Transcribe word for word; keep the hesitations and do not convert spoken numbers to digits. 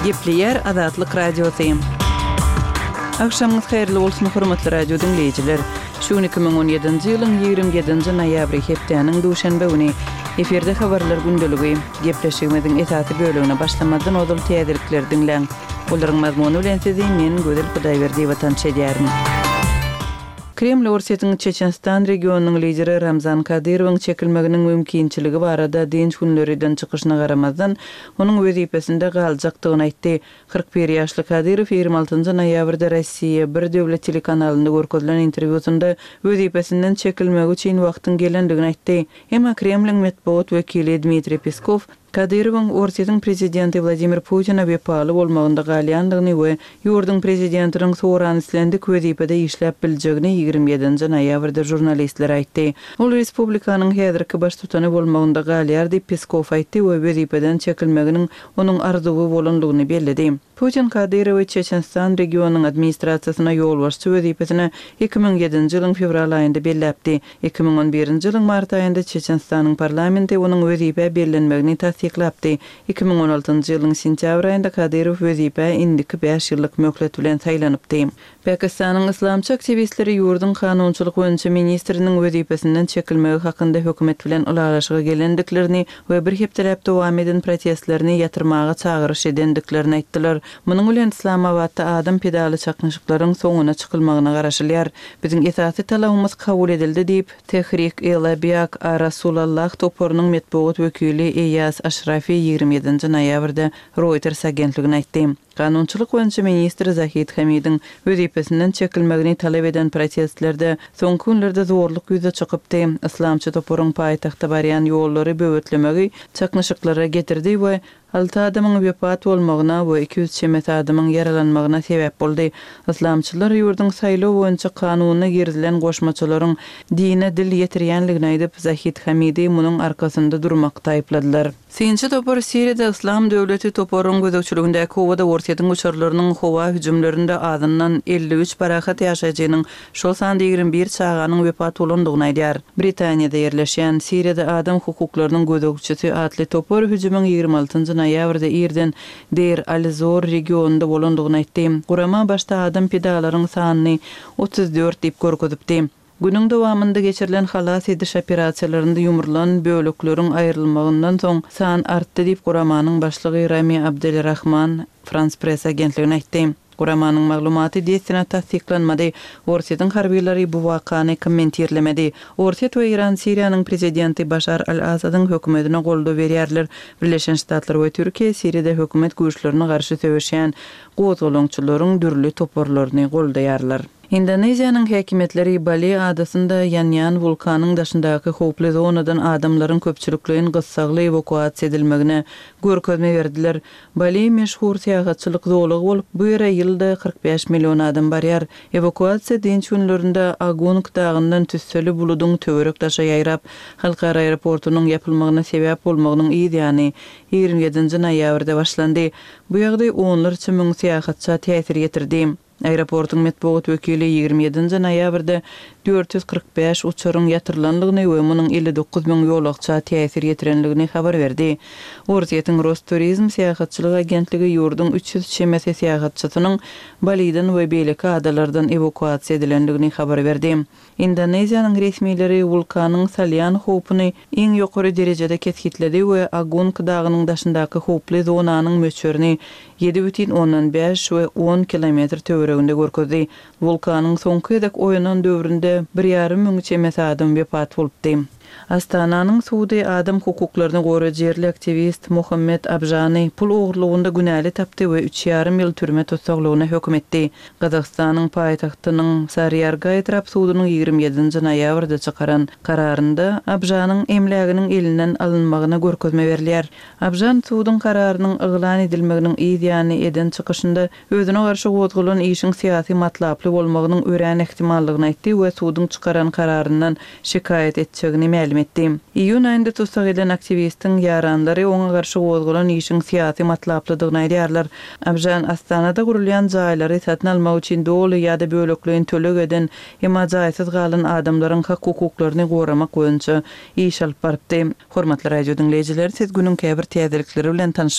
Gepleyer Azatlyk Radiosu. Akşamınız hayırlı olsun hormatly radio dinleyijiler. Şu iki bin on ýedinji ýylyň ýygrimi ýedinji noýabry hepdeniň duşanba güni eferde habarlar gündöligi gepleşigimiziň esasy bölümine başlamadan odul täzelikler dinleň. Olaryň mazmuny bilen sizi men Gözel Hudaýberdi watançy edýärim. Kreml Orsetiniň Çeçenstan regionunyň lideri Ramzan Kadyrowyň çekilmeginiň mümkinçiligi barada dinç günlerden çykyşyna garamazdan onuň wezipesinde galjakdygyny aýtdy. kırk bir ýaşly Kadyrow ýygrimi altynjy noýabrda Rossiýa bir döwlet telekanalynda görkezlen interwýusynda wezipesinden çekilmek üçin wagtyň gelendigini aýtdy. Emma Kremliň medeniýet wekili Dmitri Peskov Kadyrowyň Orsetiniň prezidenti Vladimir Putina bepaly bolmagynda galýandygyny we ýurdun prezidentiniň soran islendik wezipede işläp biljegini ýygrimi ýedinji noýabrda jurnalistler aýtdy. Ol respublikanyň häzirki baş tutany bolmagynda galýar diýip Peskov aýtdy we wezipeden çekilmeginiň onuň arzuwy bolanlygyny bellädi. Putin Kadyrowy Çeçenstan regionunyň administrasiýasyna ýolbaşçy wezipesine iki bin ýedinji ýylyň fevral aýynda belläpdi. iki bin on birinji ýylyň mart aýynda Çeçenstanyň parlamenti onuň wezipe bellenmegini tasdiklapdy. iki bin on altynjy ýylyň sentýabr aýynda Kadyrow wezipe indiki beş ýyllyk möhlet bilen saýlanypdy. Pakistanyň islamçy aktivistleri ýurdun kanunçylyk boýunça ministriniň wezipesinden çekilmegi hakynda hökümet bilen ulalaşyga gelendiklerini we bir hepdelep dowam eden protestlerini ýatyrmaga çagyryş edendiklerini aýtdylar. Munyň bilen Islamabadda adam pedaly çaknyşyklaryň soňuna çykylmagyna garaşylýar. Biziň esasy talabymyz kabul edildi diýip Tehrik-e-Labiak Rasulallah toporunyň medeniýet wekili Eyas Aşrafi ýygrimi ýedinji noýabrda Reuters agentligine aýtdy. Kanunçylyk boýunça ministr Zahid Hamidiň wezipesinden çekilmegini talap eden protestlerde soňky günlerde zorluk ýüze çykypdy. Islamçy toporuň paýtagta barýan ýollary böwetlemegi çaknyşyklara getirdi we alty adamyň wepat bolmagyna we iki yüz çemet adamyň yaralanmagyna sebäp boldy. Islamçylar ýurdun saýlaw boýunça kanunyna girdilen goşmaçylaryň dine dil ýetirýänligini aýdyp Zahid Hamidi munyň arkasynda durmakda aýpladylar. Sinçi topor Siriýede Islam döwleti toporuň gözegçiligindäki howada Orsetiniň uçurlarynyň howa hüjümlerinde adından elli üç barahat ýaşaýjynyň şol sanda ýygrimi bir çağanyň wepat bolandygyny aýdýar. Britaniýada ýerleşýän Siriýede adam hukuklarynyň gözegçisi atly topor hüjümüň ýygrimi altynjy noýabrda Irden Deir al-Zor regionunda bolandygyny aýtdy. Gurama başda adam pedalaryň sanyny otuz dört diýip görkezipdi. Günüň dowamında geçirilen halas ediş operasiýalarynda ýumurlan bölükleriň aýrylmagyndan soň san artdy diýip guramanyň başlygy Rami Abdelrahman France Press agentligine aýtdy. Guramanyň maglumaty diýsine tasdiklanmady. Orsetiniň harbiýleri bu wakany kommentirlemedi. Orset we Iran Siriýanyň prezidenti Başar al-Asadyň hökümetine goldaw berýärler. Birleşen Ştatlar we Türkiýe Siriýede hökümet güýçlerine garşy söwüşýän gozgolonçylaryň dürli toporlaryny goldaýarlar. Indoneziýanyň häkimetleri Bali adasynda ýanýan vulkanyň daşyndaky howply zonadan adamlaryň köpçülikligiň gyssagly evakuasiýa edilmegine görkezme berdiler. Bali meşhur seýahatçylyk zowlugy bolup, bu ýere ýylda kırk beş million adam barýar. Evakuasiýa dinç günlerinde Agung dagyndan tüsseli buludyň töwerek daşa ýaýrap, halkara aeroportunyň ýapylmagyna sebäp bolmagynyň ýygyny ýygrimi ýedinji noýabrda başlandy. Bu ýagdaý onlarça müň seýahatçy täsir ýetirdi. Aeroportuň medeniýet wekili ýygrimi ýedinji noýabrda dört yüz kırk beş uçuryň ýatyrlanlygyny we munyň elli dokuz müň ýolagça täsir ýetirenligini habar berdi. Orsetiniň Rosturizm seýahatçylyk agentligi ýurdun üç yüz çemet seýahatçysynyň Bali'den we beýleki adalardan evakuasiýa edilenligini habar berdi. Indoneziýanyň resmiýetleri vulkanyň salýan howpuny iň ýokary derejede kesgitledi we Agung dagynyň daşyndaky howply zonanyň möçürini ýedi бүтүn ondan beş we on kilometr töwereginde görkezdi. Vulkanyň soňky ýedek oýanan döwründe bir ýarym müň çemet adam wepat bolupdy. Astananyň Suudi adam hukuklaryny goraýan jerli aktivist Muhammed Abjany pul ogurlugynda günäli tapdy we üç ýarym ýyl türme tutsaklygyna hökm etdi. Gazagstanyň paýtagtynyň Sarıyarga etrap suudynyň ýygrimi ýedinji noýabrda çykaran kararynda Abjanyň emläginiň elinden alynmagyna görkezme berilýär. Abjan suudyň kararynyň yglan edilmeginiň ýygyny eden çykyşynda özüne garşy gozgulan işiň syýasy matlaply bolmagynyň ören ihtimallygyny aýtdy we suudyň çykaran kararyndan şikayet etjegini ma'lum etdi. İýun aýynda tutsak eden aktivistiň ýaranlary oňa garşy gozgulan işiň syýasy matlaplydygyny aýdýarlar. Abjan Astanada gurulýan jaýlary satyn almak üçin doly ýa-da bölekliň tölek eden emma jaýsyz galan adamlaryň hak hukuklaryny goramak boýunça iş alyp barpdy. Hormatly radio dinleýijiler, siz günüň käbir täzelikleri bilen